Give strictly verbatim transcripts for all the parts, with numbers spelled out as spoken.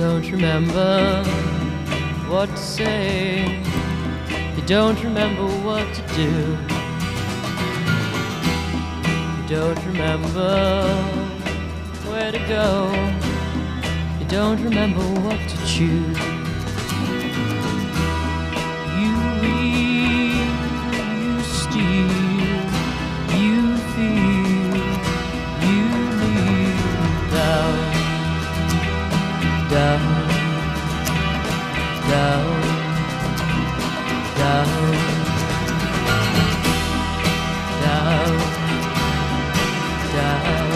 don't remember what to say. You don't remember what to do. You don't remember where to go. You don't remember what to choose. You read, you steal, you feel, you kneel down, down, down, down, down, down.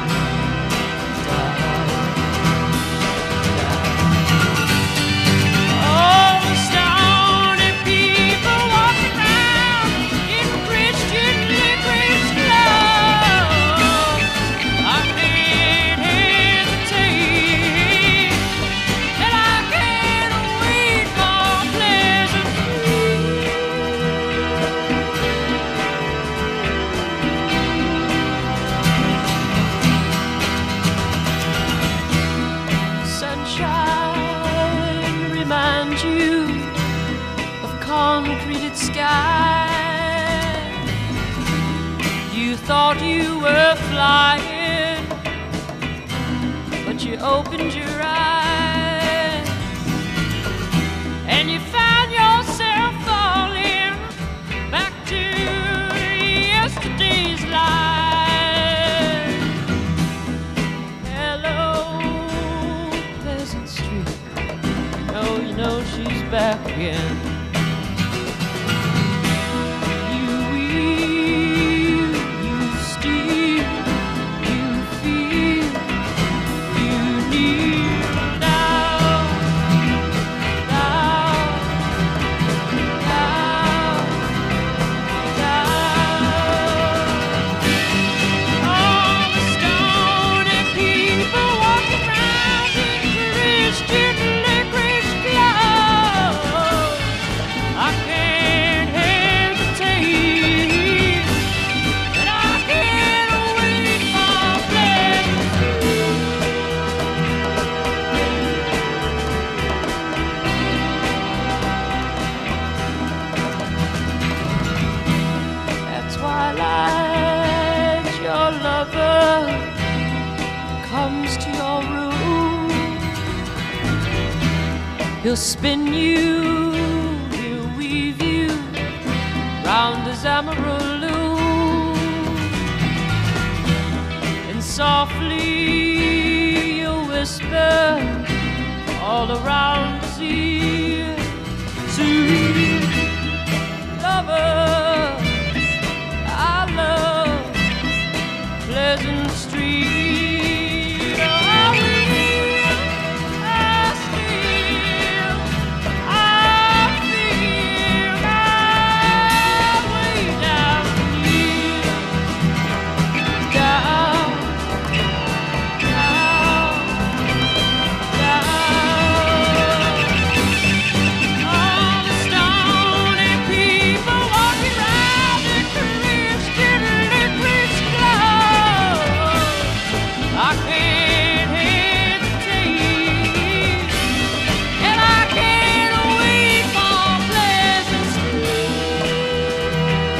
You of concreted sky. You thought you were flying, but you opened your eyes and you found yourself falling back to yesterday's life. Hello, Pleasant Street. Oh, you know she's back again. You wheel, you steal, you feel, you kneel down, down, down, down. All the stony people walk around in Christian your lover comes to your room. He'll spin you, he'll weave you round his emerald loom, and softly you'll whisper all around his ear, sweet lover, Pleasant Street. Oh, I still, I feel my way down here, down, down, down. All the stony people walking around in Christian liquid glow. I can't hesitate, and I can't wait for Pleasant Street.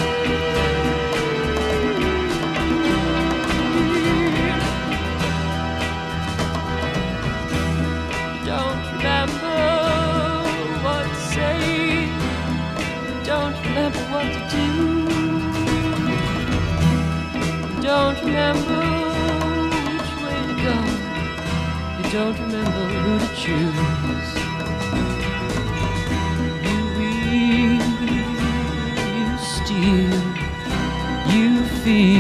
Don't remember what to say, don't remember what to do, don't remember you don't remember who to choose. You read, you steal, you feel.